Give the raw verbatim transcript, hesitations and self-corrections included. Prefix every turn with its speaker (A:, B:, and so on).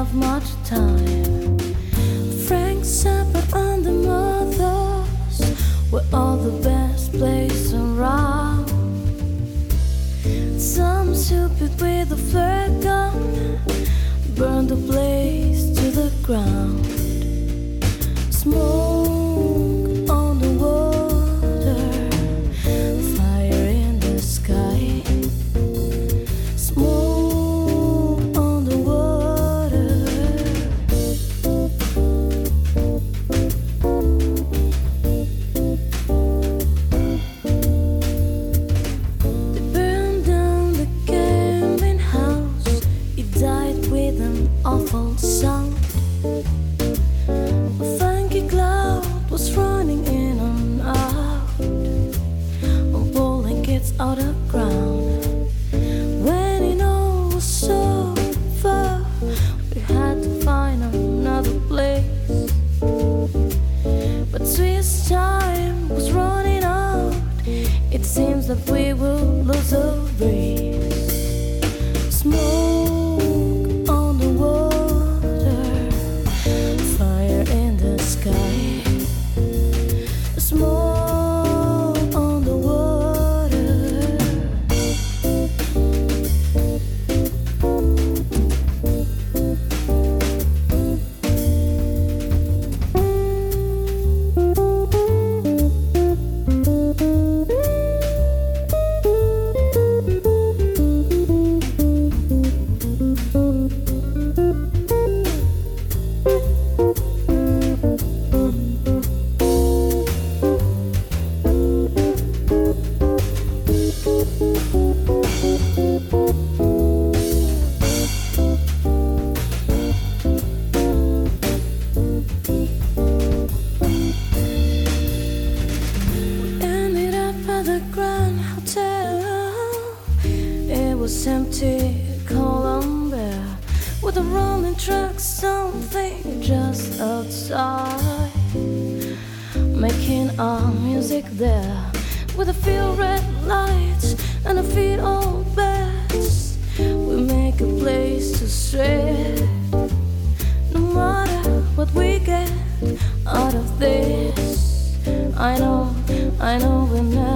A: have much time. Frank Zappa and the Mothers were all the best place around. Some stupid with a flare gun burned the place to the ground. Smoke on the water, fire in the sky. Smoke on the water. They burned down the gambling house. It died with an awful sound. A funky cloud was running in and out, pulling kids out of ground. When it all was so far, we had to find another place. But Swiss time was running out. It seems that we will lose the race. Smoke on the water, fire in the sky. Smoke on the water. Ended up at the Grand Hotel. It was empty, Columbia, with a rolling truck, something just outside, making our music there, with a few red lights and a few old beds. We make a place to stray, no matter what we get out of this. I know, I know we'll never